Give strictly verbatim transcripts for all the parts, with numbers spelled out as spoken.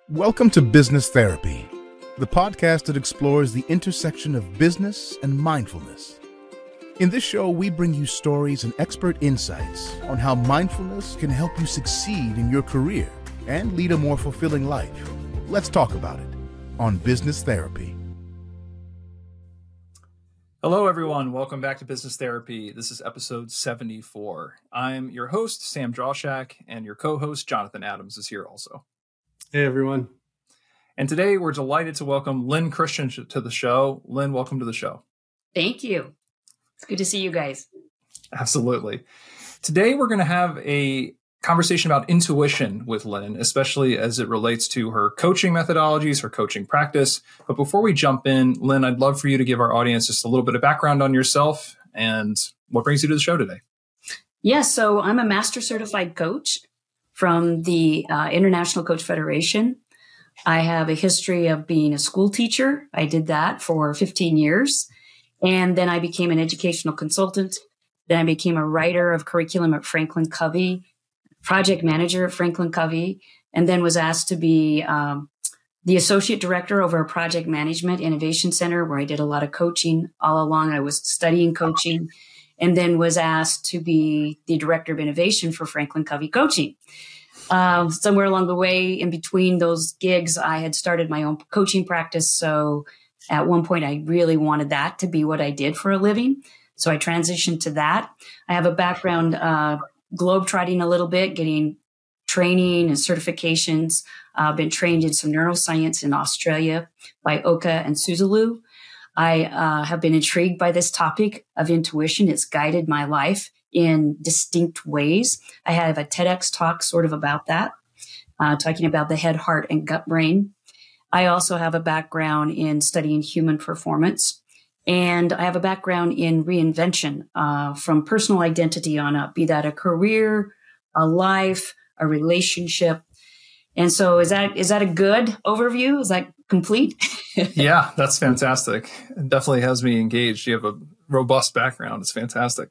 Welcome to Business Therapy, the podcast that explores the intersection of business and mindfulness. In this show, we bring you stories and expert insights on how mindfulness can help you succeed in your career and lead a more fulfilling life. Let's talk about it on Business Therapy. Hello, everyone. Welcome back to Business Therapy. This is episode seventy-four. I'm your host, Sam Drawshak, and your co-host, Jonathan Adams, is here also. Hey, everyone. And today we're delighted to welcome Lynn Christian to the show. Lynn, welcome to the show. Thank you. It's good to see you guys. Absolutely. Today we're going to have a conversation about intuition with Lynn, especially as it relates to her coaching methodologies, her coaching practice. But before we jump in, Lynn, I'd love for you to give our audience just a little bit of background on yourself and what brings you to the show today. Yeah, so I'm a master certified coach from the uh, International Coach Federation. I have a history of being a school teacher. I did that for fifteen years. And then I became an educational consultant. Then I became a writer of curriculum at Franklin Covey, project manager at Franklin Covey, and then was asked to be um, the associate director over a project management innovation center where I did a lot of coaching. All along, I was studying coaching, and then was asked to be the director of innovation for Franklin Covey Coaching. Uh, somewhere along the way, in between those gigs, I had started my own coaching practice. So at one point, I really wanted that to be what I did for a living. So I transitioned to that. I have a background uh, globetrotting a little bit, getting training and certifications. I've uh, been trained in some neuroscience in Australia by Oka and Suzalu. I uh, have been intrigued by this topic of intuition. It's guided my life in distinct ways. I have a TEDx talk sort of about that, uh, talking about the head, heart, and gut brain. I also have a background in studying human performance, and I have a background in reinvention uh, from personal identity on up, be that a career, a life, a relationship. And so is that is that a good overview? Is that complete? Yeah, that's fantastic. It definitely has me engaged. You have a robust background. It's fantastic.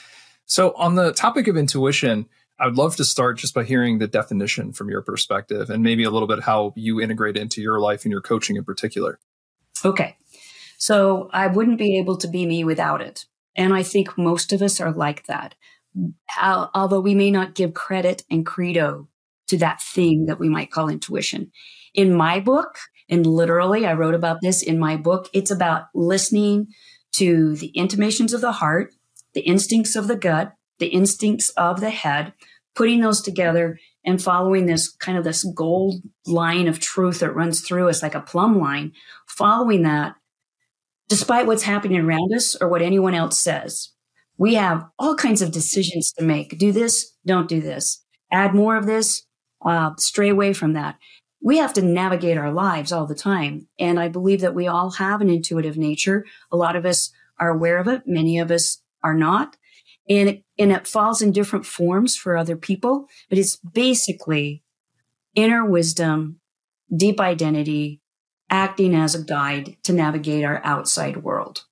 So on the topic of intuition, I would love to start just by hearing the definition from your perspective and maybe a little bit how you integrate it into your life and your coaching in particular. Okay. So I wouldn't be able to be me without it. And I think most of us are like that. Although we may not give credit and credo to that thing that we might call intuition. In my book, and literally I wrote about this in my book, it's about listening to the intimations of the heart, the instincts of the gut, the instincts of the head, putting those together and following this kind of this gold line of truth that runs through us like a plumb line, following that despite what's happening around us or what anyone else says. We have all kinds of decisions to make. Do this, don't do this. Add more of this, uh, stray away from that. We have to navigate our lives all the time. And I believe that we all have an intuitive nature. A lot of us are aware of it. Many of us are not. And it, and it falls in different forms for other people. But it's basically inner wisdom, deep identity, acting as a guide to navigate our outside world.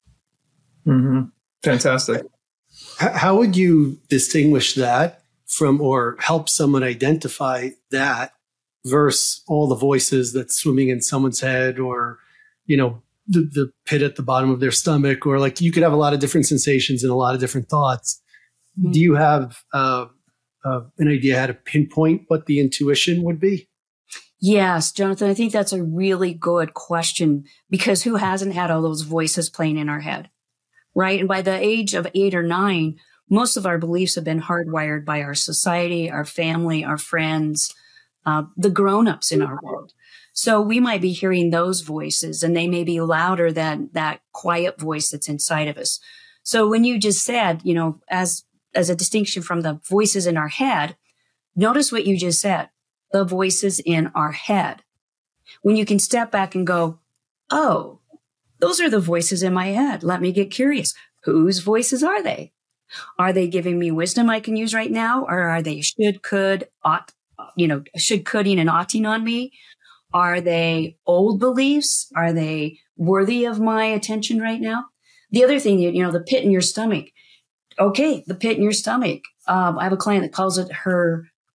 Mm-hmm. Fantastic. How would you distinguish that from or help someone identify that versus all the voices that's swimming in someone's head or, you know, the, the pit at the bottom of their stomach, or like you could have a lot of different sensations and a lot of different thoughts. Mm-hmm. Do you have uh, uh, an idea how to pinpoint what the intuition would be? Yes, Jonathan, I think that's a really good question because who hasn't had all those voices playing in our head, right? And by the age of eight or nine, most of our beliefs have been hardwired by our society, our family, our friends, uh, the grown-ups in our world. So we might be hearing those voices and they may be louder than that quiet voice that's inside of us. So when you just said, you know, as, as a distinction from the voices in our head, notice what you just said, the voices in our head. When you can step back and go, oh, those are the voices in my head. Let me get curious. Whose voices are they? Are they giving me wisdom I can use right now? Or are they should, could, ought, you know, should, coulding and oughting on me? Are they old beliefs? Are they worthy of my attention right now? The other thing, you know, the pit in your stomach. Okay, the pit in your stomach. Um, I have a client that calls it her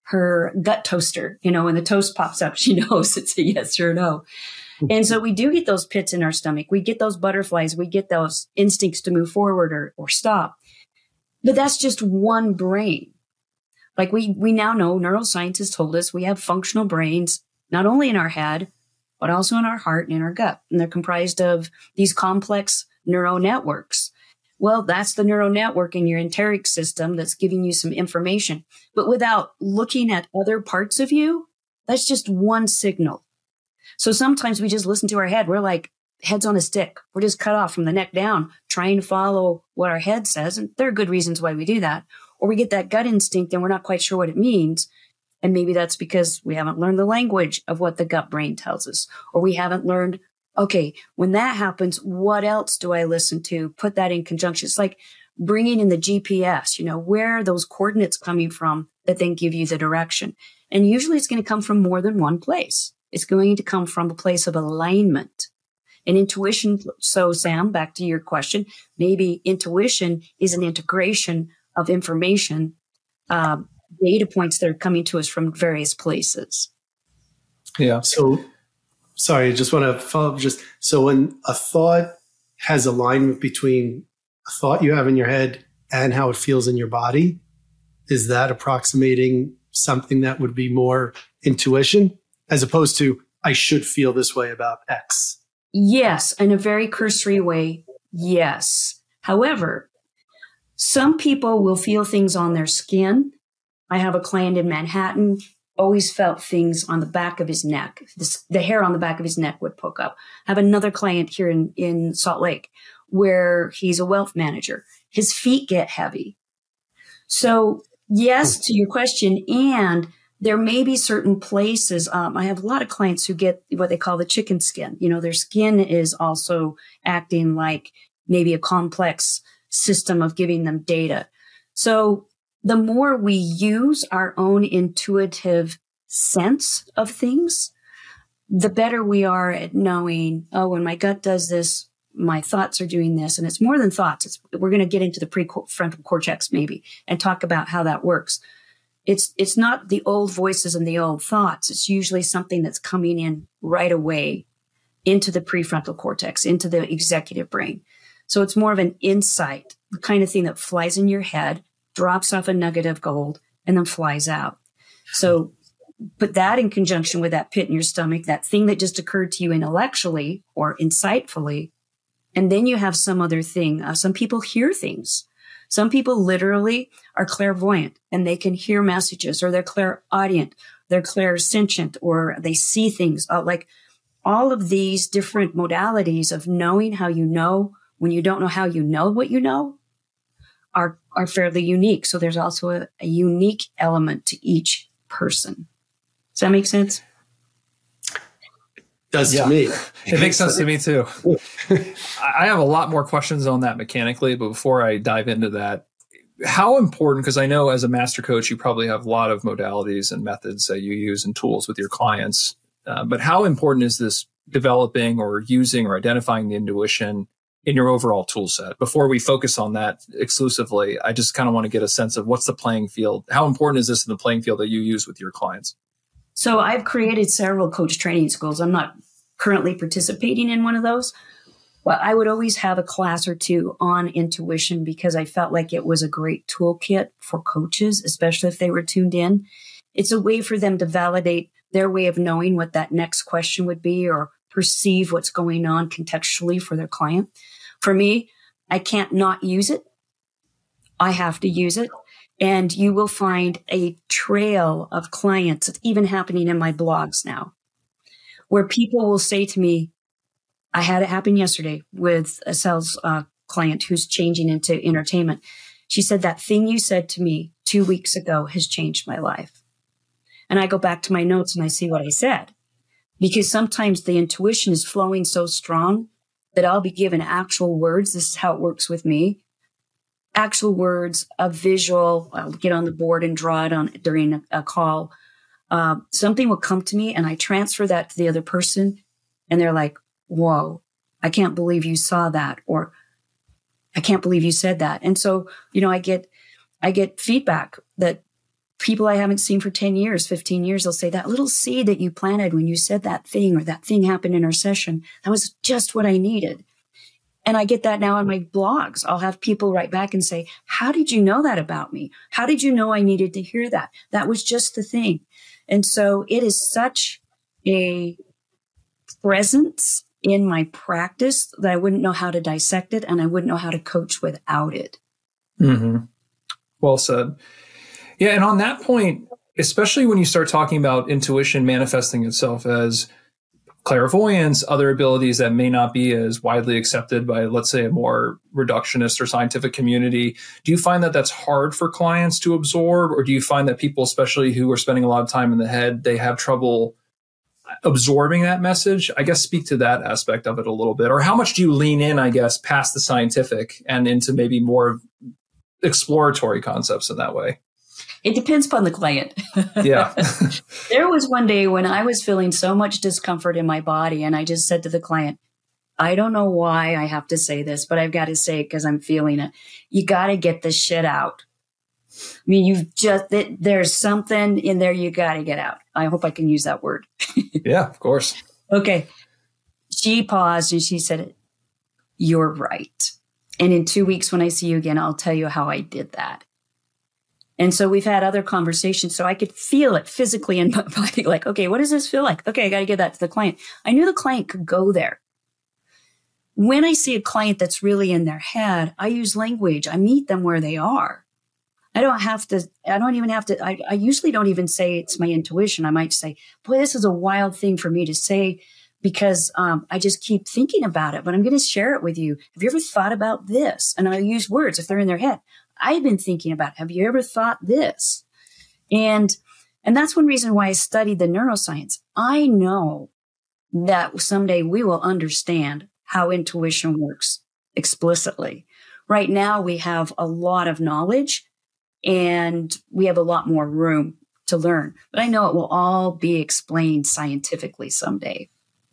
her gut toaster. You know, when the toast pops up, she knows it's a yes or a no. And so we do get those pits in our stomach. We get those butterflies. We get those instincts to move forward or, or stop. But that's just one brain. Like we, we now know, neuroscience has told us we have functional brains, not only in our head, but also in our heart and in our gut. And they're comprised of these complex neural networks. Well, that's the neural network in your enteric system that's giving you some information. But without looking at other parts of you, that's just one signal. So sometimes we just listen to our head. We're like heads on a stick. We're just cut off from the neck down, trying to follow what our head says. And there are good reasons why we do that. Or we get that gut instinct and we're not quite sure what it means. And maybe that's because we haven't learned the language of what the gut brain tells us. Or we haven't learned, okay, when that happens, what else do I listen to? Put that in conjunction. It's like bringing in the G P S, you know, where are those coordinates coming from that then give you the direction? And usually it's going to come from more than one place. It's going to come from a place of alignment and intuition. So Sam, back to your question, maybe intuition is an integration of information, uh, data points that are coming to us from various places. Yeah. So, sorry, I just want to follow up. Just so when a thought has alignment between a thought you have in your head and how it feels in your body, is that approximating something that would be more intuition as opposed to I should feel this way about X? Yes, in a very cursory way, yes. However, some people will feel things on their skin. I have a client in Manhattan, always felt things on the back of his neck. This, the hair on the back of his neck would poke up. I have another client here in, in Salt Lake where he's a wealth manager. His feet get heavy. So yes, to your question, and there may be certain places. Um, I have a lot of clients who get what they call the chicken skin. You know, their skin is also acting like maybe a complex system of giving them data. So the more we use our own intuitive sense of things, the better we are at knowing, oh, when my gut does this, my thoughts are doing this. And it's more than thoughts. It's, we're going to get into the prefrontal cortex maybe and talk about how that works. It's, it's not the old voices and the old thoughts. It's usually something that's coming in right away into the prefrontal cortex, into the executive brain. So it's more of an insight, the kind of thing that flies in your head, drops off a nugget of gold, and then flies out. So put that in conjunction with that pit in your stomach, that thing that just occurred to you intellectually or insightfully. And then you have some other thing. Uh, some people hear things. Some people literally are clairvoyant and they can hear messages, or they're clairaudient, they're clairsentient, or they see things. Uh, like all of these different modalities of knowing how you know when you don't know how you know what you know are, are fairly unique. So there's also a, a unique element to each person. Does that make sense? Does yeah. to me. It makes sense to me too. I have a lot more questions on that mechanically, but before I dive into that, how important, because I know as a master coach, you probably have a lot of modalities and methods that you use and tools with your clients, uh, but how important is this developing or using or identifying the intuition in your overall tool set? Before we focus on that exclusively, I just kind of want to get a sense of what's the playing field. How important is this in the playing field that you use with your clients? So I've created several coach training schools. I'm not currently participating in one of those, but I would always have a class or two on intuition because I felt like it was a great toolkit for coaches, especially if they were tuned in. It's a way for them to validate their way of knowing what that next question would be or perceive what's going on contextually for their client. For me, I can't not use it. I have to use it. And you will find a trail of clients. It's even happening in my blogs now, where people will say to me, I had it happen yesterday with a sales uh, client who's changing into entertainment. She said, that thing you said to me two weeks ago has changed my life. And I go back to my notes and I see what I said, because sometimes the intuition is flowing so strong that I'll be given actual words. This is how it works with me. Actual words, a visual. I'll get on the board and draw it on during a, a call. Uh, something will come to me and I transfer that to the other person. And they're like, whoa, I can't believe you saw that. Or I can't believe you said that. And so, you know, I get, I get feedback that people I haven't seen for ten years, fifteen years, they'll say that little seed that you planted when you said that thing or that thing happened in our session, that was just what I needed. And I get that now on my blogs. I'll have people write back and say, how did you know that about me? How did you know I needed to hear that? That was just the thing. And so it is such a presence in my practice that I wouldn't know how to dissect it and I wouldn't know how to coach without it. Mm-hmm. Well said. Yeah. And on that point, especially when you start talking about intuition manifesting itself as clairvoyance, other abilities that may not be as widely accepted by, let's say, a more reductionist or scientific community, do you find that that's hard for clients to absorb? Or do you find that people, especially who are spending a lot of time in the head, they have trouble absorbing that message? I guess speak to that aspect of it a little bit. Or how much do you lean in, I guess, past the scientific and into maybe more exploratory concepts in that way? It depends upon the client. Yeah. There was one day when I was feeling so much discomfort in my body, and I just said to the client, I don't know why I have to say this, but I've got to say it because I'm feeling it. You got to get this shit out. I mean, you've just, there's something in there you got to get out. I hope I can use that word. Yeah, of course. Okay. She paused and she said, you're right. And in two weeks when I see you again, I'll tell you how I did that. And so we've had other conversations. So I could feel it physically in my body. Like, okay, what does this feel like? Okay, I got to get that to the client. I knew the client could go there. When I see a client that's really in their head, I use language. I meet them where they are. I don't have to, I don't even have to, I, I usually don't even say it's my intuition. I might say, boy, this is a wild thing for me to say because um, I just keep thinking about it, but I'm going to share it with you. Have you ever thought about this? And I'll use words if they're in their head. I've been thinking about, have you ever thought this? And, and that's one reason why I studied the neuroscience. I know that someday we will understand how intuition works explicitly. Right now, we have a lot of knowledge and we have a lot more room to learn, but I know it will all be explained scientifically someday.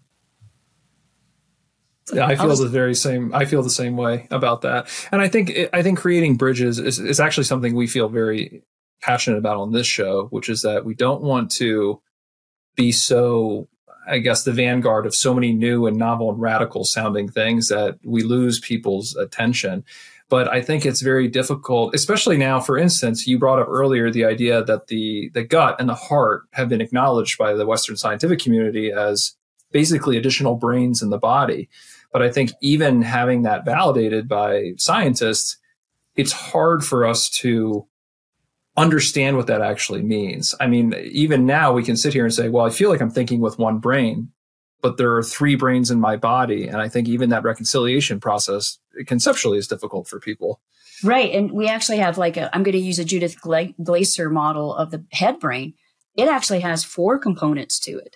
Yeah, I feel the very same. I feel the same way about that. And I think, I think creating bridges is, is actually something we feel very passionate about on this show, which is that we don't want to be so, I guess, the vanguard of so many new and novel and radical sounding things that we lose people's attention. But I think it's very difficult, especially now. For instance, you brought up earlier the idea that the, the gut and the heart have been acknowledged by the Western scientific community as basically additional brains in the body. But I think even having that validated by scientists, it's hard for us to understand what that actually means. I mean, even now we can sit here and say, well, I feel like I'm thinking with one brain, but there are three brains in my body. And I think even that reconciliation process conceptually is difficult for people. Right. And we actually have like a, I'm going to use a Judith Glaser model of the head brain. It actually has four components to it.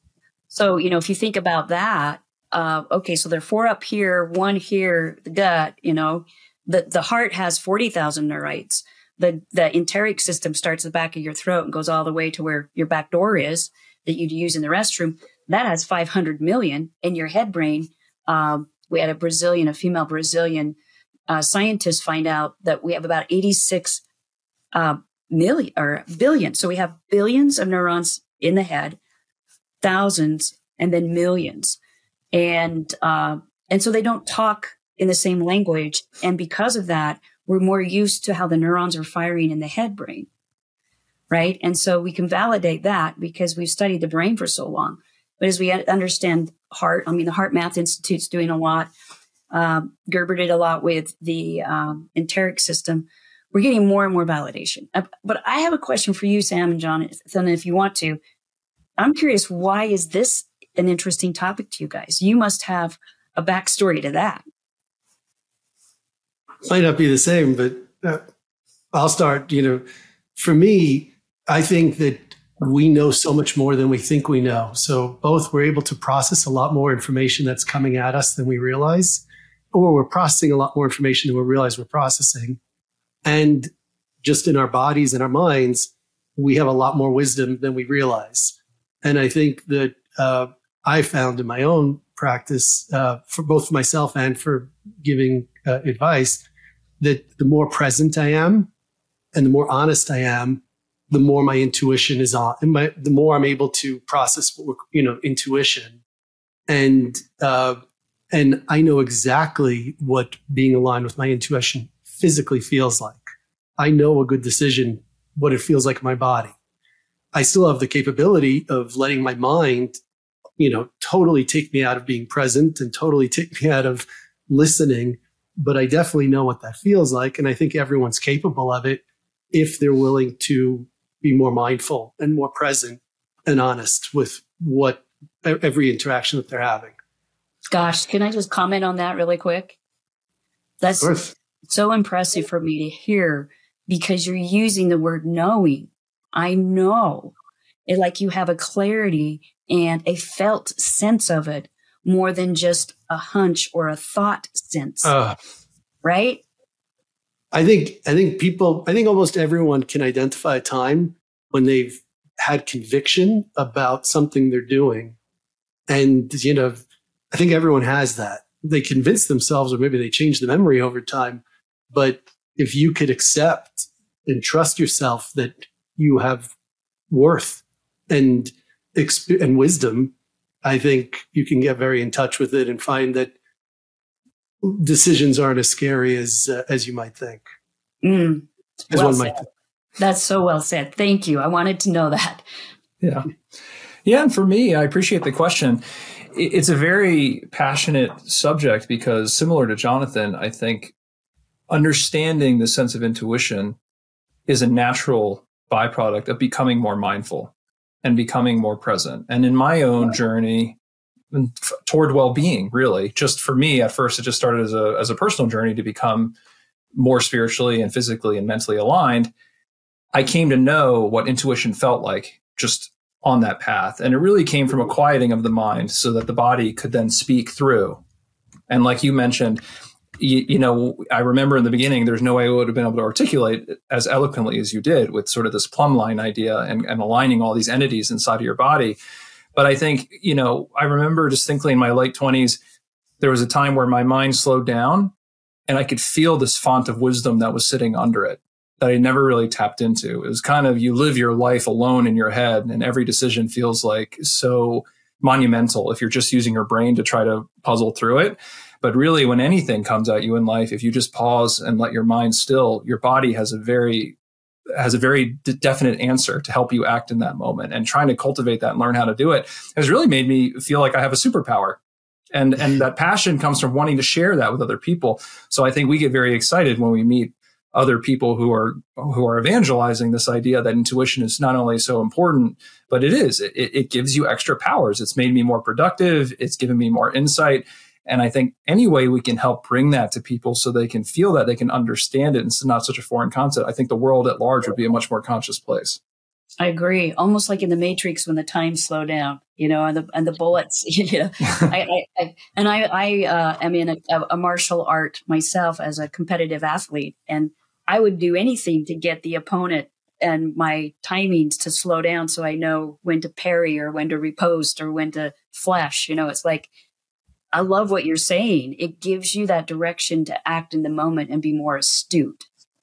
So, you know, if you think about that, Uh, okay, so there are four up here, one here, the gut, you know, the, the heart has forty thousand neurites. The, the enteric system starts at the back of your throat and goes all the way to where your back door is that you'd use in the restroom. That has five hundred million. In your head brain, um, we had a Brazilian, a female Brazilian uh, scientist find out that we have about eighty-six uh, million or billion. So we have billions of neurons in the head, thousands, and then millions. And, uh, and so they don't talk in the same language. And because of that, we're more used to how the neurons are firing in the head brain. Right. And so we can validate that because we've studied the brain for so long. But as we understand heart, I mean, the Heart Math Institute's doing a lot. Um, Gerber did a lot with the, um, enteric system. We're getting more and more validation. Uh, but I have a question for you, Sam and Jonathan, if you want to. I'm curious, why is this an interesting topic to you guys? You must have a backstory to that. Might not be the same, but uh, I'll start. You know, for me, I think that we know so much more than we think we know. So both we're able to process a lot more information that's coming at us than we realize, or we're processing a lot more information than we realize we're processing. And just in our bodies and our minds, we have a lot more wisdom than we realize. And I think that uh, I found in my own practice, uh, for both myself and for giving uh, advice, that the more present I am and the more honest I am, the more my intuition is on, and my, the more I'm able to process, you know, intuition. And, uh, and I know exactly what being aligned with my intuition physically feels like. I know a good decision, what it feels like in my body. I still have the capability of letting my mind, you know, totally take me out of being present and totally take me out of listening. But I definitely know what that feels like. And I think everyone's capable of it if they're willing to be more mindful and more present and honest with what every interaction that they're having. Gosh, can I just comment on that really quick? That's so impressive for me to hear, because you're using the word knowing. I know it, like you have a clarity and a felt sense of it more than just a hunch or a thought sense. Uh, right? I think, I think people, I think almost everyone can identify a time when they've had conviction about something they're doing. And, you know, I think everyone has that. They convince themselves, or maybe they change the memory over time. But if you could accept and trust yourself that you have worth and exp- and wisdom, I think you can get very in touch with it and find that decisions aren't as scary as uh, as you might think. Mm, as well one might think. That's so well said. Thank you. I wanted to know that. Yeah. Yeah. And for me, I appreciate the question. It's a very passionate subject because, similar to Jonathan, I think understanding the sense of intuition is a natural byproduct of becoming more mindful and becoming more present. And in my own journey toward well-being, really, just for me, at first, it just started as a, as a personal journey to become more spiritually and physically and mentally aligned. I came to know what intuition felt like just on that path. And it really came from a quieting of the mind so that the body could then speak through. And like you mentioned, you, you know, I remember in the beginning, there's no way I would have been able to articulate as eloquently as you did with sort of this plumb line idea and, and aligning all these entities inside of your body. But I think, you know, I remember distinctly in my late twenties, there was a time where my mind slowed down and I could feel this font of wisdom that was sitting under it that I never really tapped into. It was kind of, you live your life alone in your head and every decision feels like so monumental if you're just using your brain to try to puzzle through it. But really, when anything comes at you in life, if you just pause and let your mind still, your body has a very has a very d- definite answer to help you act in that moment. And trying to cultivate that and learn how to do it has really made me feel like I have a superpower. And and that passion comes from wanting to share that with other people. So I think we get very excited when we meet other people who are who are evangelizing this idea that intuition is not only so important, but it is. It, it gives you extra powers. It's made me more productive. It's given me more insight. And I think any way we can help bring that to people so they can feel that, they can understand it, and it's not such a foreign concept, I think the world at large would be a much more conscious place. I agree. Almost like in the Matrix when the time slowed down, you know, and the and the bullets, you know. I, I, I and I I uh, am in a, a martial art myself as a competitive athlete, and I would do anything to get the opponent and my timings to slow down so I know when to parry or when to riposte or when to flash. You know, it's like, I love what you're saying. It gives you that direction to act in the moment and be more astute,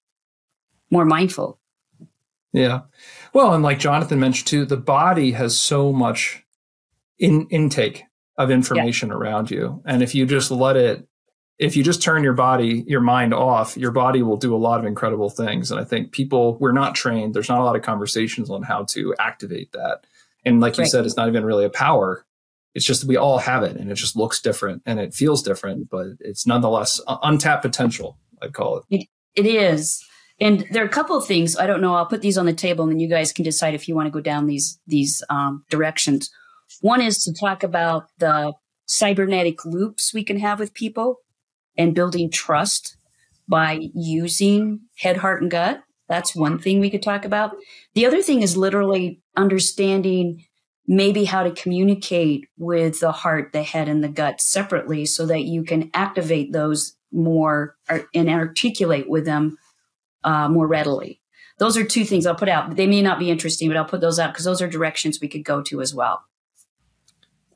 more mindful. Yeah. Well, and like Jonathan mentioned too, the body has so much in intake of information yeah. around you. And if you just let it, if you just turn your body, your mind off, your body will do a lot of incredible things. And I think people, we're not trained. There's not a lot of conversations on how to activate that. And like you right. said, it's not even really a power. It's just, we all have it and it just looks different and it feels different, but it's nonetheless untapped potential, I'd call it. It, it is. And there are a couple of things. I don't know. I'll put these on the table and then you guys can decide if you want to go down these, these um, directions. One is to talk about the cybernetic loops we can have with people and building trust by using head, heart, and gut. That's one thing we could talk about. The other thing is literally understanding maybe how to communicate with the heart, the head, and the gut separately so that you can activate those more and articulate with them uh, more readily. Those are two things I'll put out. They may not be interesting, but I'll put those out because those are directions we could go to as well.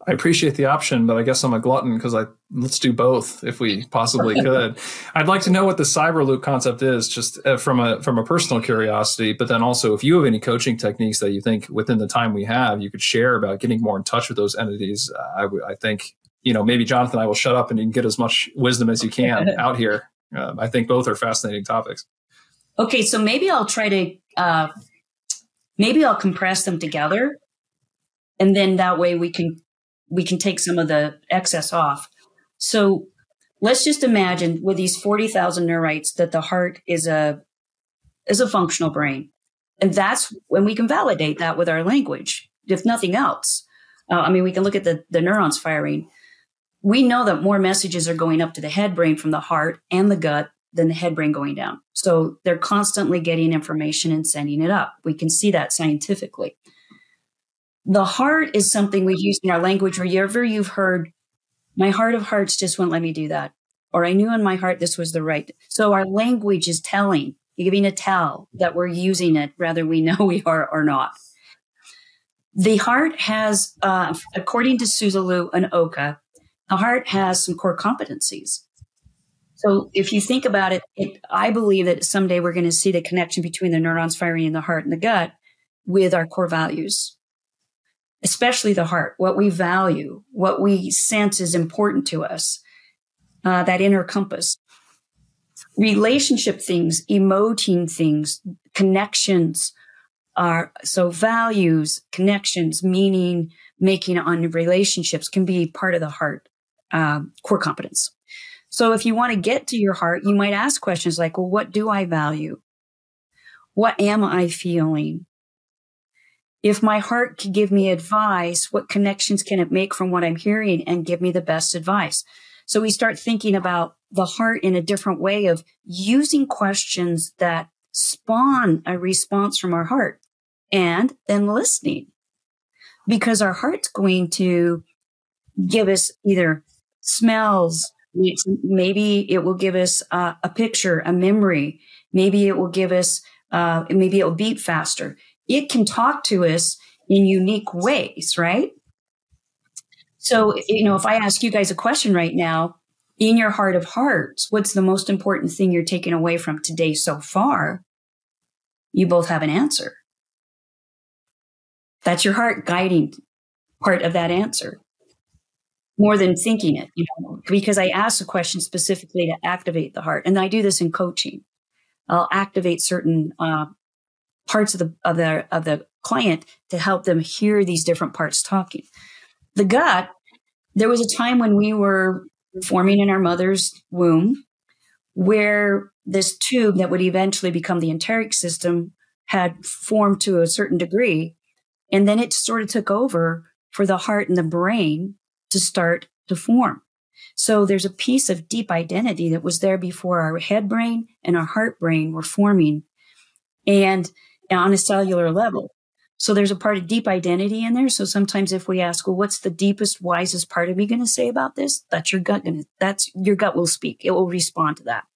I appreciate the option, but I guess I'm a glutton because I let's do both if we possibly could. I'd like to know what the cyber loop concept is, just uh, from a from a personal curiosity. But then also, if you have any coaching techniques that you think within the time we have, you could share about getting more in touch with those entities. Uh, I, w- I think you know maybe Jonathan and I will shut up and you can get as much wisdom as you can out here. Uh, I think both are fascinating topics. Okay, so maybe I'll try to uh, maybe I'll compress them together, and then that way we can. we can take some of the excess off. So let's just imagine with these forty thousand neurites that the heart is a, is a functional brain. And that's when we can validate that with our language, if nothing else. Uh, I mean, we can look at the, the neurons firing. We know that more messages are going up to the head brain from the heart and the gut than the head brain going down. So they're constantly getting information and sending it up. We can see that scientifically. The heart is something we use in our language wherever you've heard, my heart of hearts just wouldn't let me do that. Or I knew in my heart this was the right. So our language is telling, giving a tell that we're using it, whether we know we are or not. The heart has, uh, according to Suzalu and Oka, the heart has some core competencies. So if you think about it, it I believe that someday we're going to see the connection between the neurons firing in the heart and the gut with our core values. Especially the heart, what we value, what we sense is important to us, uh, that inner compass. Relationship things, emoting things, connections are, so values, connections, meaning, making on relationships can be part of the heart, uh, core competence. So if you want to get to your heart, you might ask questions like, well, what do I value? What am I feeling? If my heart can give me advice, what connections can it make from what I'm hearing and give me the best advice? So we start thinking about the heart in a different way of using questions that spawn a response from our heart and then listening, because our heart's going to give us either smells, maybe it will give us uh, a picture, a memory, maybe it will give us, uh, maybe it will beat faster. It can talk to us in unique ways, right? So, you know, if I ask you guys a question right now, in your heart of hearts, what's the most important thing you're taking away from today so far? You both have an answer. That's your heart guiding part of that answer, more than thinking it, you know, because I ask a question specifically to activate the heart. And I do this in coaching. I'll activate certain uh, parts of the of the of the client to help them hear these different parts talking. The gut, there was a time when we were forming in our mother's womb where this tube that would eventually become the enteric system had formed to a certain degree, and then it sort of took over for the heart and the brain to start to form. So there's a piece of deep identity that was there before our head brain and our heart brain were forming, and on a cellular level. So there's a part of deep identity in there. So sometimes if we ask, well, what's the deepest, wisest part of me going to say about this? That's your gut. Gonna, that's your gut will speak. It will respond to that.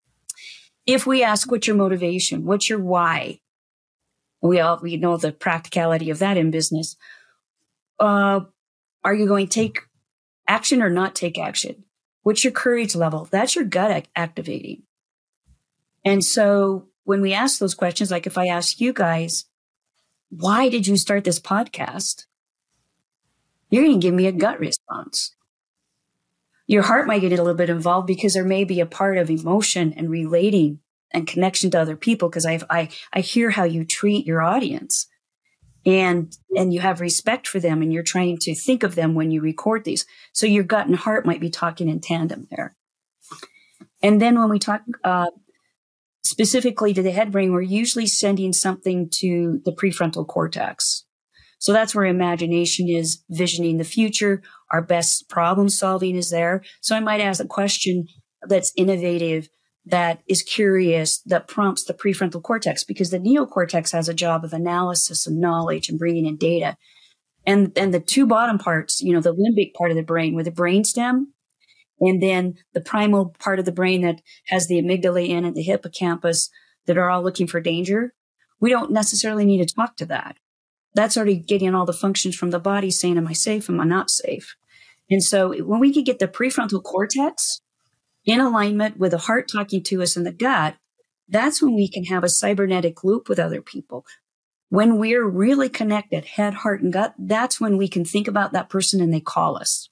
If we ask, what's your motivation? What's your why? We all, we know the practicality of that in business. Uh, are you going to take action or not take action? What's your courage level? That's your gut act- activating. And so when we ask those questions, like if I ask you guys, why did you start this podcast? You're going to give me a gut response. Your heart might get a little bit involved because there may be a part of emotion and relating and connection to other people, because I I I hear how you treat your audience, and and you have respect for them, and you're trying to think of them when you record these. So your gut and heart might be talking in tandem there. And then when we talk uh, specifically to the head brain, we're usually sending something to the prefrontal cortex. So that's where imagination is, visioning the future. Our best problem solving is there. So I might ask a question that's innovative, that is curious, that prompts the prefrontal cortex, because the neocortex has a job of analysis and knowledge and bringing in data. And, and the two bottom parts, you know, the limbic part of the brain with the brainstem, and then the primal part of the brain that has the amygdala in and the hippocampus that are all looking for danger. We don't necessarily need to talk to that. That's already getting all the functions from the body saying, am I safe? Am I not safe? And so when we can get the prefrontal cortex in alignment with the heart talking to us in the gut, that's when we can have a cybernetic loop with other people. When we're really connected, head, heart, and gut, that's when we can think about that person and they call us.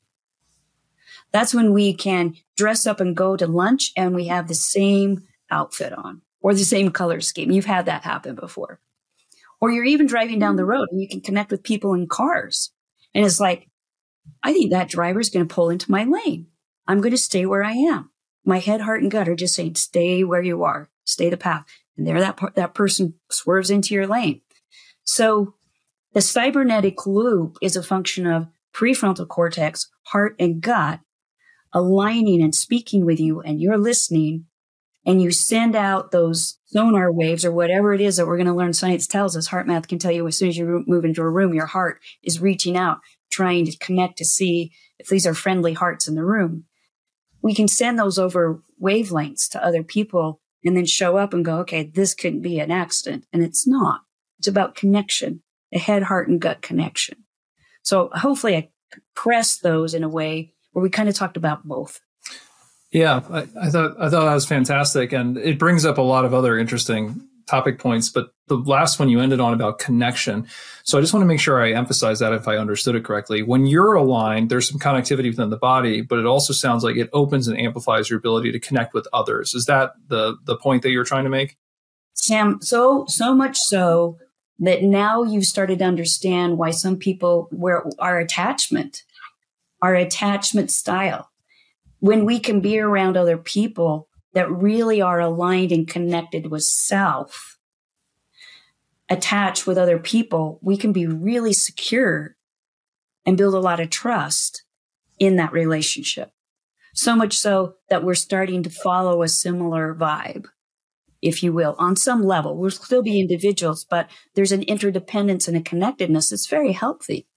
That's when we can dress up and go to lunch and we have the same outfit on or the same color scheme. You've had that happen before. Or you're even driving down the road and you can connect with people in cars. And it's like, I think that driver is going to pull into my lane. I'm going to stay where I am. My head, heart, and gut are just saying, stay where you are, stay the path. And there that, that person swerves into your lane. So the cybernetic loop is a function of prefrontal cortex, heart, and gut aligning and speaking with you, and you're listening, and you send out those sonar waves or whatever it is that we're going to learn. Science tells us, heart math can tell you as soon as you move into a room, your heart is reaching out, trying to connect to see if these are friendly hearts in the room. We can send those over wavelengths to other people and then show up and go, okay, this could be an accident. And it's not. It's about connection, a head, heart, and gut connection. So hopefully I press those in a way where we kind of talked about both. Yeah, I, I thought I thought that was fantastic. And it brings up a lot of other interesting topic points. But the last one you ended on about connection. So I just want to make sure I emphasize that if I understood it correctly. When you're aligned, there's some connectivity within the body, but it also sounds like it opens and amplifies your ability to connect with others. Is that the the point that you're trying to make? Sam, so so much so that now you've started to understand why some people, where our attachment, our attachment style, when we can be around other people that really are aligned and connected with self, attached with other people, we can be really secure and build a lot of trust in that relationship. So much so that we're starting to follow a similar vibe, if you will, on some level. We'll still be individuals, but there's an interdependence and a connectedness that's very healthy.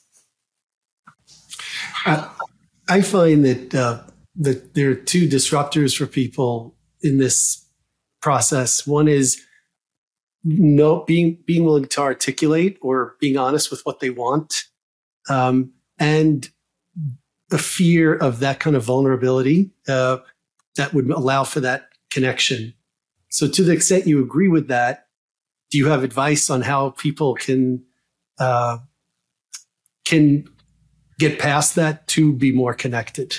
I, I find that uh, that there are two disruptors for people in this process. One is no being being willing to articulate or being honest with what they want, um, and the fear of that kind of vulnerability uh, that would allow for that connection. So, to the extent you agree with that, do you have advice on how people can uh, can get past that to be more connected?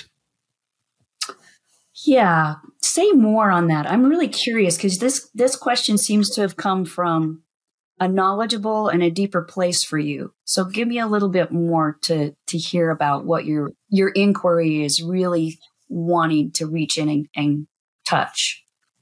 Yeah, say more on that. I'm really curious because this this question seems to have come from a knowledgeable and a deeper place for you. So give me a little bit more to to hear about what your your inquiry is really wanting to reach in and, and touch.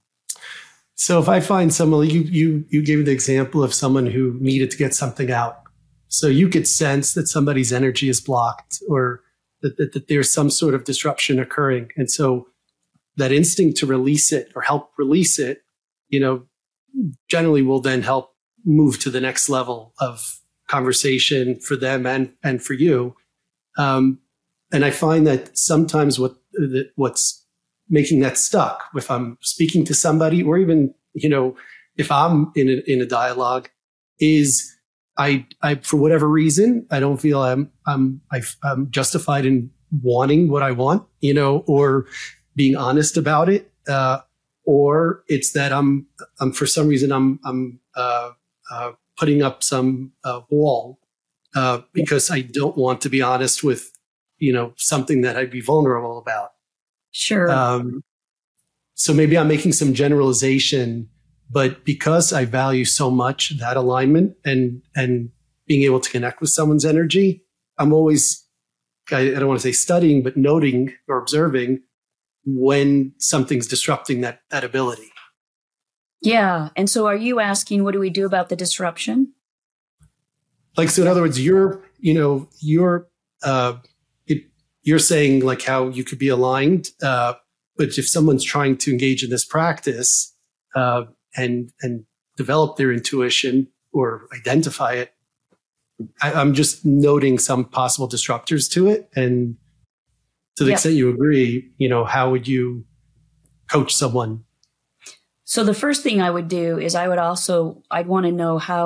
So if I find someone, you you you gave the example of someone who needed to get something out. So you could sense that somebody's energy is blocked or that, that, that there's some sort of disruption occurring. And so that instinct to release it or help release it, you know, generally will then help move to the next level of conversation for them and, and for you. Um, and I find that sometimes what that what's making that stuck, if I'm speaking to somebody or even, you know, if I'm in a, in a dialogue, is I, I, for whatever reason, I don't feel I'm, I'm, I'm justified in wanting what I want, you know, or being honest about it. Uh, or it's that I'm, I'm, for some reason, I'm, I'm, uh, uh, putting up some, uh, wall, uh, because I don't want to be honest with, you know, something that I'd be vulnerable about. Sure. Um, so maybe I'm making some generalization, but because I value so much that alignment and, and being able to connect with someone's energy, I'm always, I, I don't want to say studying, but noting or observing when something's disrupting that, that ability. Yeah. And so are you asking, what do we do about the disruption? Like, so in other words, you're, you know, you're, uh, it, you're saying like how you could be aligned. Uh, but if someone's trying to engage in this practice, uh, and, and develop their intuition or identify it, I, I'm just noting some possible disruptors to it. And to the yep. extent you agree, you know, how would you coach someone? So the first thing I would do is I would also, I'd want to know how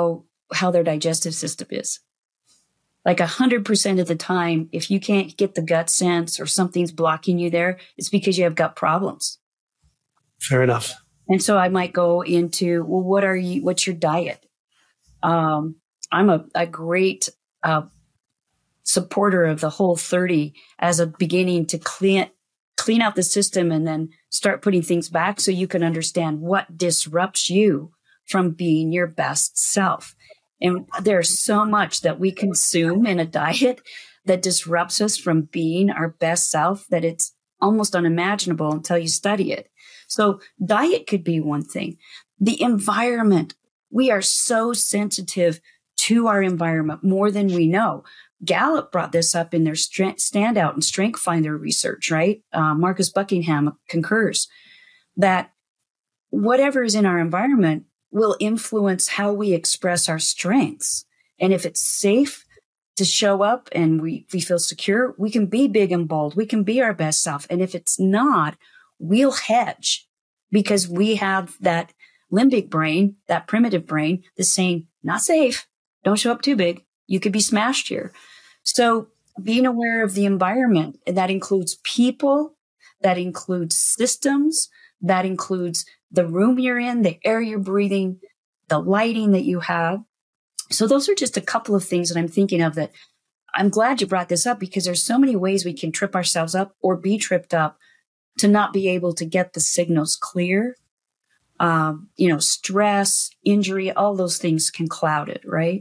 how their digestive system is. Like a hundred percent of the time, if you can't get the gut sense or something's blocking you there, it's because you have gut problems. Fair enough. And so I might go into, well, what are you, what's your diet? Um, I'm a, a great, uh, supporter of the Whole thirty as a beginning to clean, clean out the system and then start putting things back so you can understand what disrupts you from being your best self. And there's so much that we consume in a diet that disrupts us from being our best self that it's almost unimaginable until you study it. So diet could be one thing. The environment, we are so sensitive to our environment more than we know. Gallup brought this up in their strength, standout and strength finder research, right? Uh, Marcus Buckingham concurs that whatever is in our environment will influence how we express our strengths. And if it's safe to show up and we, we feel secure, we can be big and bold. We can be our best self. And if it's not, we'll hedge because we have that limbic brain, that primitive brain that's saying, not safe. Don't show up too big. You could be smashed here. So being aware of the environment, and that includes people, that includes systems, that includes the room you're in, the air you're breathing, the lighting that you have. So those are just a couple of things that I'm thinking of that I'm glad you brought this up because there's so many ways we can trip ourselves up or be tripped up to not be able to get the signals clear. Um, you know, stress, injury, all those things can cloud it, right?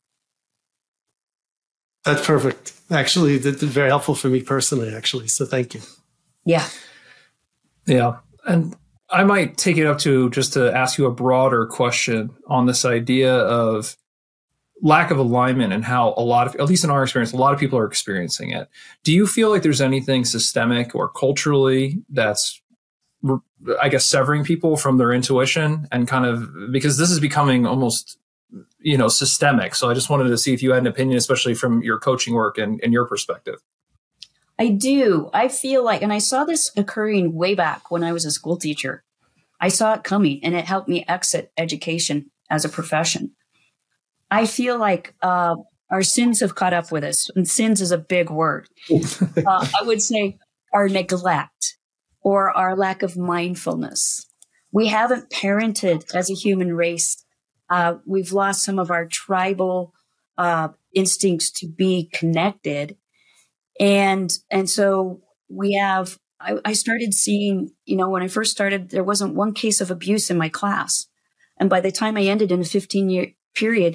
That's perfect. Actually, that's very helpful for me personally, actually. So thank you. Yeah. Yeah. And I might take it up to just to ask you a broader question on this idea of lack of alignment and how a lot of, at least in our experience, a lot of people are experiencing it. Do you feel like there's anything systemic or culturally that's, I guess, severing people from their intuition and kind of, because this is becoming almost, you know, systemic. So I just wanted to see if you had an opinion, especially from your coaching work and, and your perspective. I do. I feel like, and I saw this occurring way back when I was a school teacher. I saw it coming and it helped me exit education as a profession. I feel like uh, our sins have caught up with us, and sins is a big word. uh, I would say our neglect or our lack of mindfulness. We haven't parented as a human race. Uh, we've lost some of our tribal uh, instincts to be connected. And, and so we have, I, I started seeing, you know, when I first started, there wasn't one case of abuse in my class. And by the time I ended in a fifteen year period,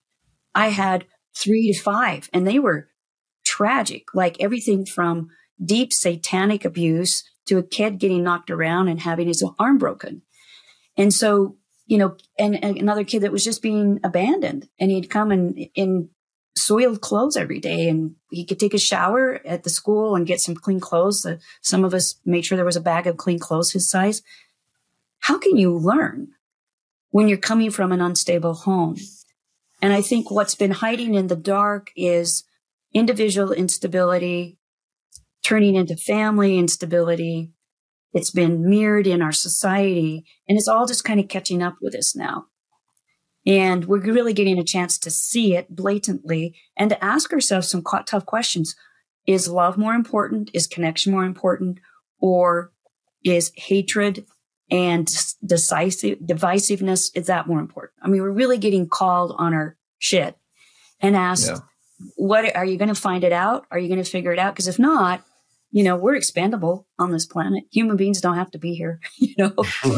I had three to five, and they were tragic, like everything from deep satanic abuse to a kid getting knocked around and having his arm broken. And so, you know, and, and another kid that was just being abandoned, and he'd come in, in soiled clothes every day, and he could take a shower at the school and get some clean clothes. Uh, some of us made sure there was a bag of clean clothes his size. How can you learn when you're coming from an unstable home? And I think what's been hiding in the dark is individual instability turning into family instability. It's been mirrored in our society, and it's all just kind of catching up with us now. And we're really getting a chance to see it blatantly and to ask ourselves some tough questions. Is love more important? Is connection more important? Or is hatred and decisive divisiveness, is that more important? I mean, we're really getting called on our shit and asked, yeah. What are you going to find it out? Are you going to figure it out? Because if not, you know, we're expendable on this planet. Human beings don't have to be here, you know?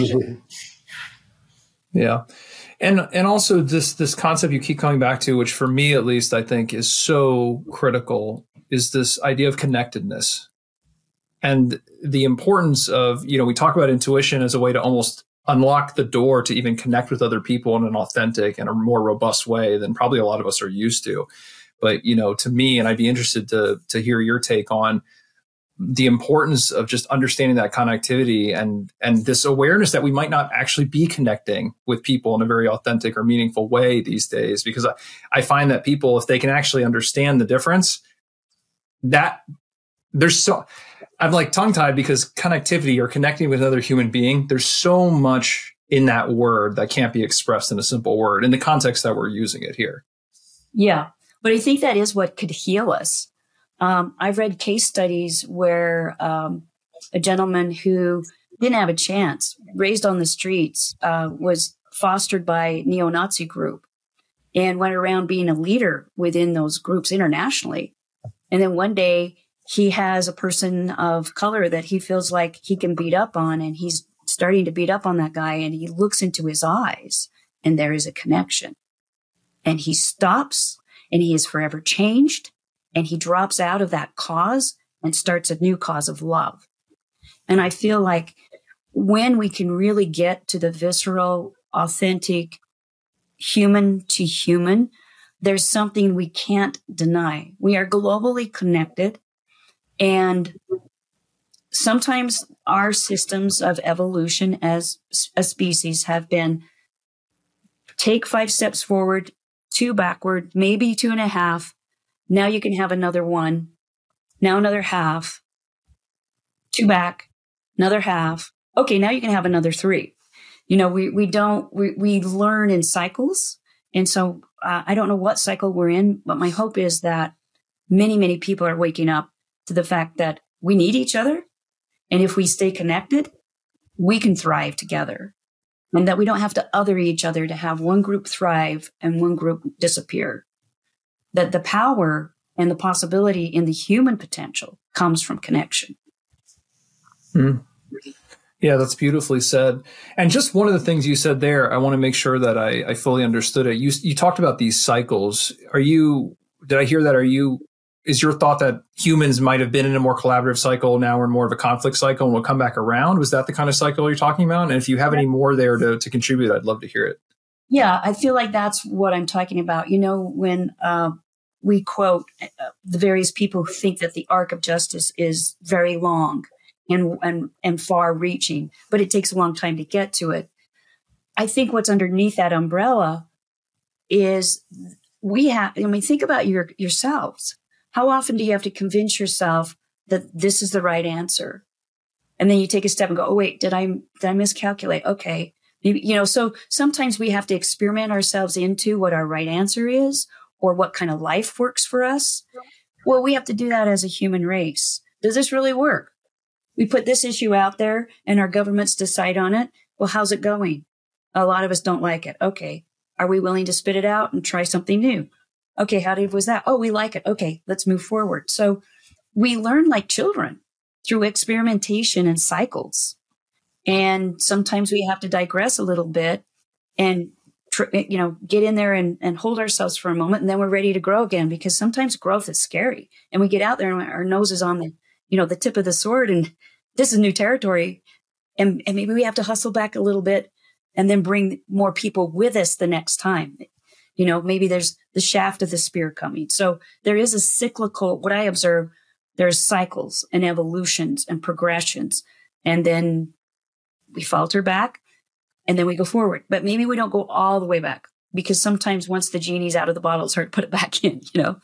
Yeah. And and also this this concept you keep coming back to, which for me at least I think is so critical, is this idea of connectedness. And the importance of, you know, we talk about intuition as a way to almost unlock the door to even connect with other people in an authentic and a more robust way than probably a lot of us are used to. But, you know, to me, and I'd be interested to to hear your take on the importance of just understanding that connectivity and and this awareness that we might not actually be connecting with people in a very authentic or meaningful way these days. Because I, I find that people, if they can actually understand the difference, that there's so, I'm like tongue tied because connectivity or connecting with another human being, there's so much in that word that can't be expressed in a simple word in the context that we're using it here. Yeah, but I think that is what could heal us. Um, I've read case studies where um, a gentleman who didn't have a chance, raised on the streets, uh, was fostered by a neo-Nazi group and went around being a leader within those groups internationally. And then one day he has a person of color that he feels like he can beat up on, and he's starting to beat up on that guy, and he looks into his eyes and there is a connection. And he stops and he is forever changed, and he drops out of that cause and starts a new cause of love. And I feel like when we can really get to the visceral, authentic, human to human, there's something we can't deny. We are globally connected, and sometimes our systems of evolution as a species have been take five steps forward, two backward, maybe two and a half. Now you can have another one. Now another half, two back, another half. Okay, now you can have another three. You know, we, we don't, we, we learn in cycles. And so uh, I don't know what cycle we're in, but my hope is that many, many people are waking up to the fact that we need each other. And if we stay connected, we can thrive together, and that we don't have to other each other to have one group thrive and one group disappear. That the power and the possibility in the human potential comes from connection. Hmm. Yeah, that's beautifully said. And just one of the things you said there, I want to make sure that I, I fully understood it. You you talked about these cycles. Are you, did I hear that? Are you, is your thought that humans might have been in a more collaborative cycle, now we're in more of a conflict cycle and we'll come back around? Was that the kind of cycle you're talking about? And if you have any more there to, to contribute, I'd love to hear it. Yeah, I feel like that's what I'm talking about. You know, when uh, we quote uh, the various people who think that the arc of justice is very long and, and, and far reaching, but it takes a long time to get to it. I think what's underneath that umbrella is we have, I mean, think about your yourselves. How often do you have to convince yourself that this is the right answer? And then you take a step and go, oh, wait, did I, did I miscalculate? Okay. Maybe, you know, so sometimes we have to experiment ourselves into what our right answer is or what kind of life works for us. Well, we have to do that as a human race. Does this really work? We put this issue out there and our governments decide on it. Well, how's it going? A lot of us don't like it. Okay. Are we willing to spit it out and try something new? Okay, how did, was that? Oh, we like it. Okay, let's move forward. So we learn like children through experimentation and cycles. And sometimes we have to digress a little bit and, you know, get in there and, and hold ourselves for a moment. And then we're ready to grow again, because sometimes growth is scary. And we get out there and our nose is on the, you know, the tip of the sword. And this is new territory. And, and maybe we have to hustle back a little bit and then bring more people with us the next time. You know, maybe there's the shaft of the spear coming. So there is a cyclical, what I observe, there's cycles and evolutions and progressions. And then we falter back and then we go forward. But maybe we don't go all the way back, because sometimes once the genie's out of the bottle, it's hard to put it back in, you know?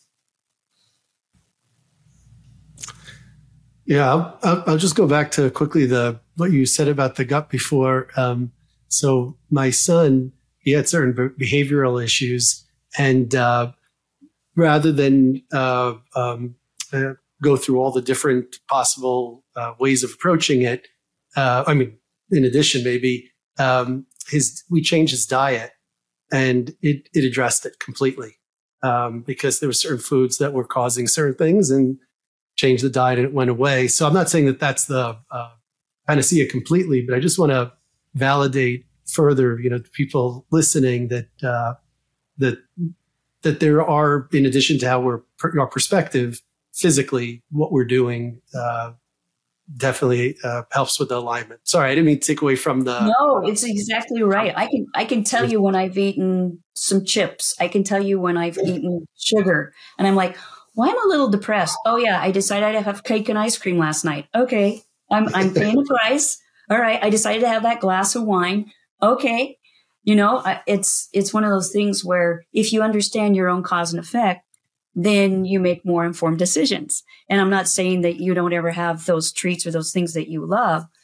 Yeah, I'll, I'll just go back to quickly the what you said about the gut before. Um, so my son, he had certain behavioral issues, and uh, rather than uh, um, uh, go through all the different possible uh, ways of approaching it, uh, I mean, in addition, maybe um, his we changed his diet, and it it addressed it completely, um, because there were certain foods that were causing certain things, and changed the diet and it went away. So I'm not saying that that's the uh, panacea completely, but I just want to validate further, you know, people listening that uh, that that there are, in addition to how we're our perspective physically, what we're doing uh, definitely uh, helps with the alignment. Sorry, I didn't mean to take away from the. No, it's exactly right. I can I can tell you when I've eaten some chips. I can tell you when I've eaten sugar, and I'm like, well, I'm a little depressed. Oh yeah, I decided to have cake and ice cream last night. Okay, I'm I'm paying the price. All right, I decided to have that glass of wine. Okay, you know, it's it's one of those things where if you understand your own cause and effect, then you make more informed decisions. And I'm not saying that you don't ever have those treats or those things that you love,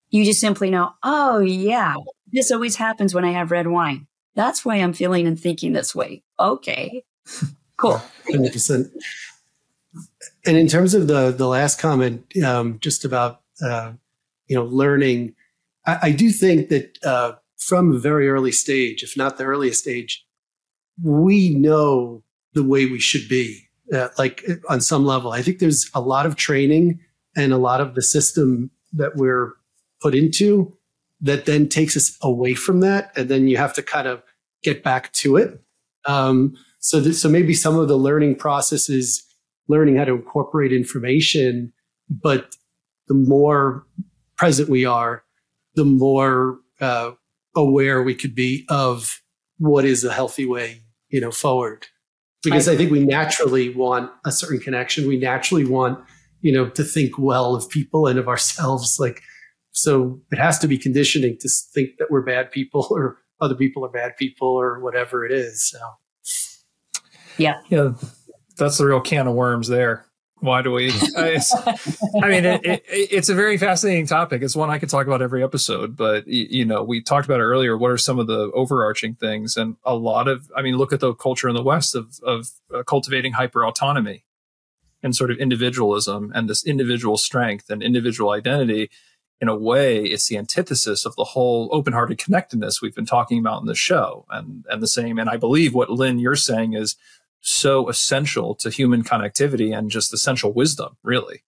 You just simply know, oh, yeah, this always happens when I have red wine. That's why I'm feeling and thinking this way. Okay, cool. one hundred percent. And in terms of the the last comment, um, just about uh, you know learning, I, I do think that uh, from a very early stage, if not the earliest stage, we know the way we should be. Uh, like on some level, I think there's a lot of training and a lot of the system that we're put into that then takes us away from that, and then you have to kind of get back to it. Um, so, th- so maybe some of the learning process is learning how to incorporate information, but the more present we are, the more uh, aware we could be of what is a healthy way, you know, forward. Because I, I think we naturally want a certain connection. We naturally want, you know, to think well of people and of ourselves. Like, so it has to be conditioning to think that we're bad people or other people are bad people or whatever it is. So, yeah, yeah, that's the real can of worms there. Why do we? It's, I mean, it, it, it's a very fascinating topic. It's one I could talk about every episode. But you know, we talked about it earlier. What are some of the overarching things? And a lot of, I mean, look at the culture in the West of of uh, cultivating hyper autonomy and sort of individualism and this individual strength and individual identity. In a way, it's the antithesis of the whole open-hearted connectedness we've been talking about in the show. And and the same. And I believe what Lynn you're saying is so essential to human connectivity and just essential wisdom, really.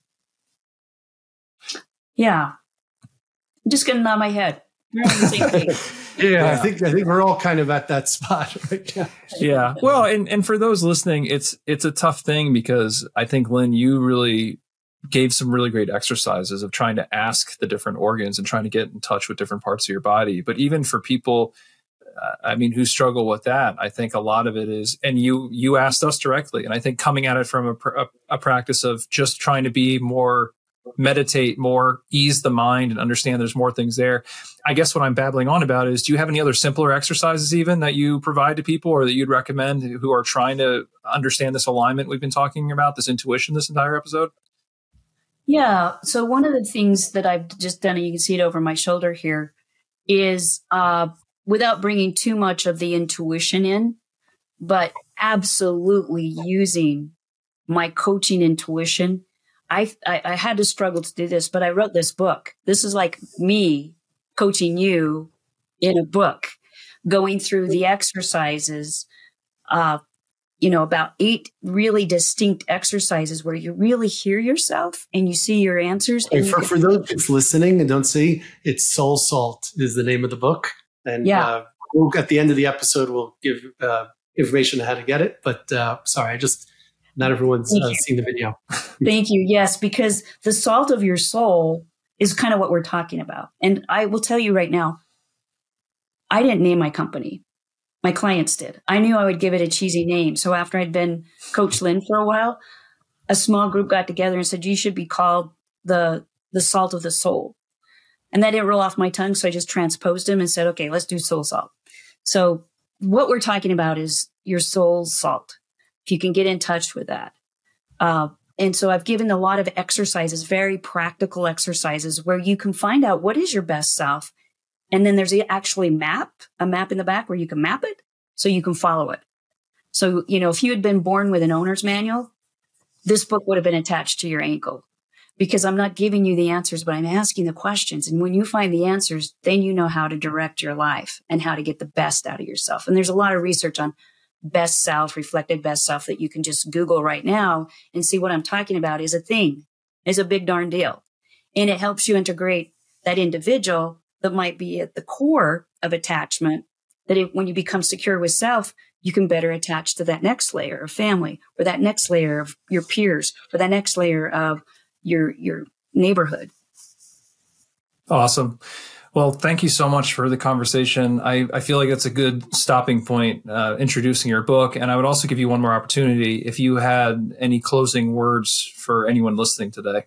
Yeah. I'm just going to nod my head. We're on the same page. yeah, Yeah. I think I think we're all kind of at that spot right now. Yeah. Well, and, and for those listening, it's it's a tough thing because I think, Lynn, you really gave some really great exercises of trying to ask the different organs and trying to get in touch with different parts of your body. But even for people, uh, I mean, who struggle with that, I think a lot of it is, and you you asked us directly, and I think coming at it from a, a, a practice of just trying to be more, meditate more, ease the mind and understand there's more things there. I guess what I'm babbling on about is, do you have any other simpler exercises even that you provide to people or that you'd recommend who are trying to understand this alignment we've been talking about, this intuition, this entire episode? Yeah. So one of the things that I've just done, and you can see it over my shoulder here, is uh, without bringing too much of the intuition in, but absolutely using my coaching intuition. I, I, I had to struggle to do this, but I wrote this book. This is like me coaching you in a book, going through the exercises, uh, you know, about eight really distinct exercises where you really hear yourself and you see your answers. And And for, you for those that's listening and don't see, it's Soul Salt is the name of the book. And Yeah. uh, we'll, at the end of the episode, we'll give uh, information on how to get it. But uh, sorry, I just, not everyone's Thank uh, you. seen the video. Thank you. Yes, because the salt of your soul is kind of what we're talking about. And I will tell you right now, I didn't name my company. My clients did. I knew I would give it a cheesy name. So after I'd been Coach Lynn for a while, a small group got together and said, you should be called the, the salt of the soul. And that didn't roll off my tongue. So I just transposed them and said, okay, let's do soul salt. So what we're talking about is your soul's salt. If you can get in touch with that. Uh, and so I've given a lot of exercises, very practical exercises where you can find out what is your best self. And then there's actually map, a map in the back where you can map it so you can follow it. So, you know, if you had been born with an owner's manual, this book would have been attached to your ankle because I'm not giving you the answers, but I'm asking the questions. And when you find the answers, then you know how to direct your life and how to get the best out of yourself. And there's a lot of research on best self, reflected best self that you can just Google right now and see what I'm talking about is a thing, is a big darn deal. And it helps you integrate that individual that might be at the core of attachment, that it, when you become secure with self, you can better attach to that next layer of family or that next layer of your peers or that next layer of your, your neighborhood. Awesome. Well, thank you so much for the conversation. I, I feel like it's a good stopping point, uh, introducing your book. And I would also give you one more opportunity if you had any closing words for anyone listening today.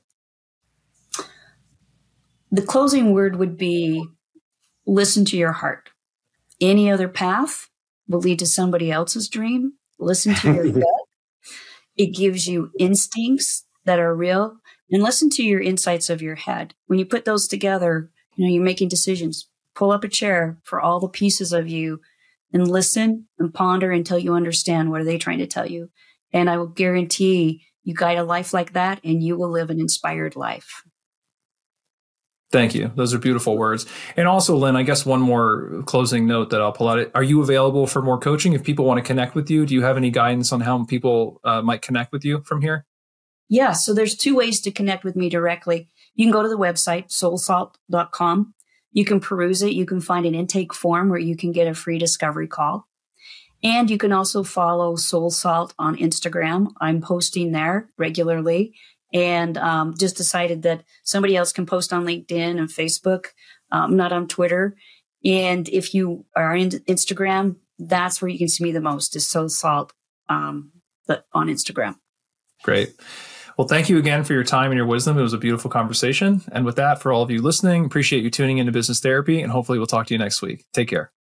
The closing word would be listen to your heart. Any other path will lead to somebody else's dream. Listen to your gut. It gives you instincts that are real, and listen to your insights of your head. When you put those together, you know, you're making decisions. Pull up a chair for all the pieces of you and listen and ponder until you understand what are they trying to tell you. And I will guarantee you guide a life like that and you will live an inspired life. Thank you. Those are beautiful words. And also, Lynn, I guess one more closing note that I'll pull out. Are you available for more coaching? If people want to connect with you, do you have any guidance on how people uh, might connect with you from here? Yeah. So there's two ways to connect with me directly. You can go to the website, soul salt dot com. You can peruse it. You can find an intake form where you can get a free discovery call. And you can also follow Soul Salt on Instagram. I'm posting there regularly. And um, just decided that somebody else can post on LinkedIn and Facebook, um, not on Twitter. And if you are in Instagram, that's where you can see me the most, is Soul Salt um, but on Instagram. Great. Well, thank you again for your time and your wisdom. It was a beautiful conversation. And with that, for all of you listening, appreciate you tuning into Business Therapy, and hopefully we'll talk to you next week. Take care.